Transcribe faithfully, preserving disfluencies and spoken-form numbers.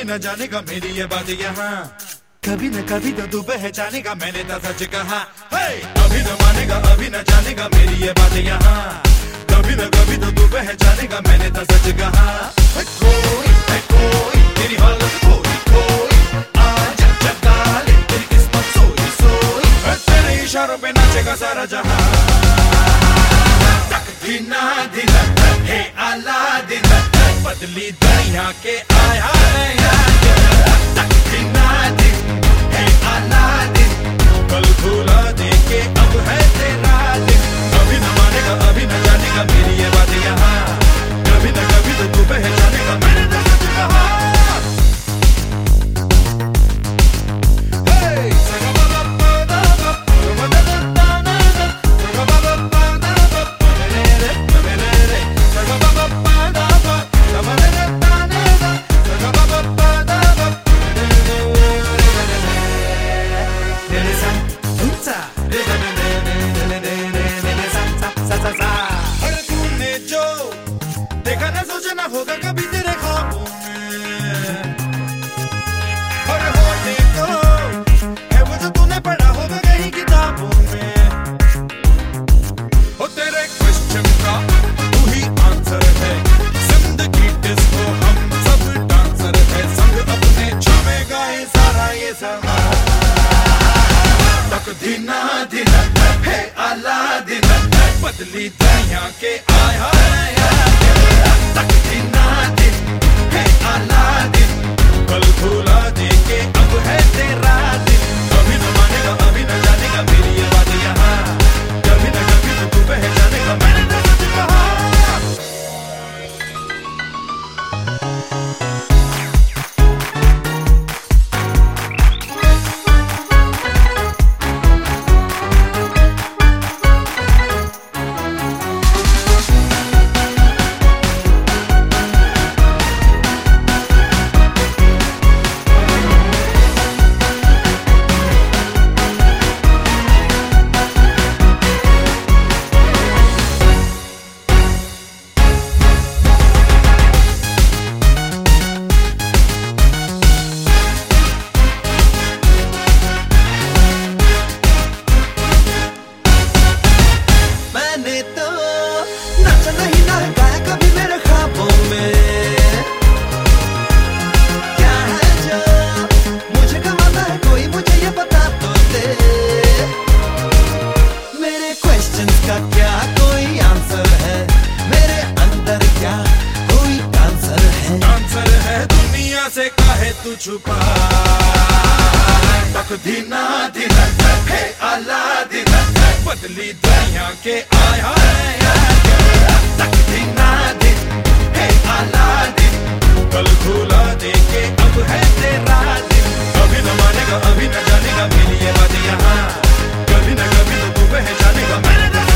न जानेगा मेरी ये बात यहाँ, कभी न कभी तो तू पहचानेगा मैंने तो सच कहा। अभी न मानेगा अभी न जानेगा मेरी ये बात यहाँ, कभी न कभी तो तू पहचानेगा मैंने तो सच कहा। कोई है कोई तेरी हालत कोई कोई आज जगा ले तेरी किस्मत सोई सोई, तेरे इशारों पे नाचेगा सारा जहां। तकदीना दिन है आला दिन बदली दुनिया के आया तकदीना दिन है आला दिन, कल भूला दे के अब है तेरा दिन। कभी न मानेगा अभी न जानेगा मेरी ये बात यहाँ, कभी न कभी तो तू पहचानेगा मैंने तो सच कहा। होगा कभी तेरे ख्वाबों में और होने को है वो जो तूने पढ़ा होगा कहीं किताबों में। हो तेरे क्वेश्चन का तू ही आंसर है, जिंदगी डिस्को हम सब डांसर है, संग अपने छावेगा ये सारा ये समा। तकदीना दिन है आला दिन बदली दुनिया के आया तकदीना दिन है आला दिन, कल भूला दे के अब है तेरा दिन। कभी न मानेगा अभी न जानेगा मेरी ये बात यहाँ, कभी न कभी तो तू पहचानेगा मैंने तो सच कहा। का क्या कोई आंसर है, मेरे अंदर क्या कोई आंसर है। आंसर है दुनिया से काहे तू छुपा, तकदीना दिन है आला दिन बदली दुनिया के आया तकदीना दिन है आला दिन, कल भूला दे के अब है तेरा दिन। कभी न मानेगा अभी न जानेगा मेरी ये बात यहाँ, कभी न कभी तो तू पहचानेगा मैंने